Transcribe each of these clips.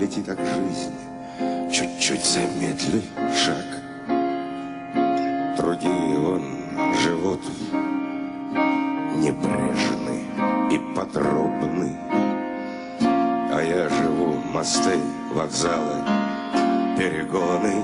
лети так жизнь, чуть-чуть замедли шаг. Другие вон живут небрежны и подробны, а я живу мосты, вокзалы, перегоны,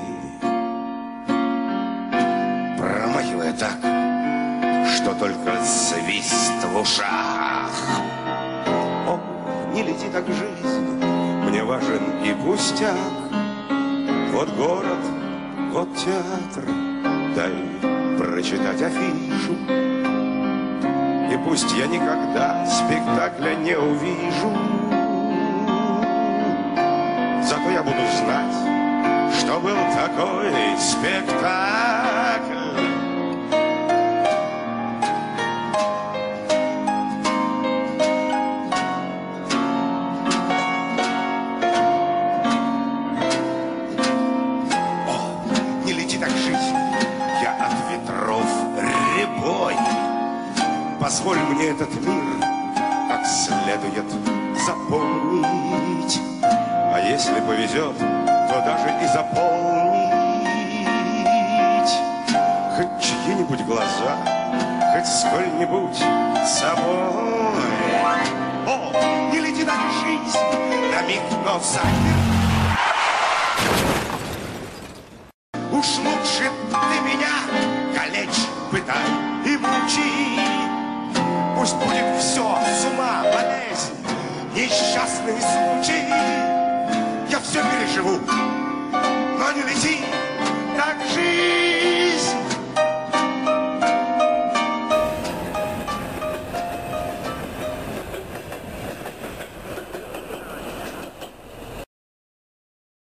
промахивая так, что только свист в ушах. О, не лети так жизнь, мне важен и пустяк. Вот город, вот театр, дай прочитать афишу. И пусть я никогда спектакля не увижу, зато я буду знать, что был такой спектакль. Позволь мне этот мир как следует запомнить, а если повезет, то даже и заполнить хоть чьи-нибудь глаза, хоть сколь-нибудь собой. О, не лети так жизнь, на миг, но замер. Уж лучше ты меня калечь, пытай и мучи. Пусть будет все с ума, болезнь, несчастный случай. Я все переживу,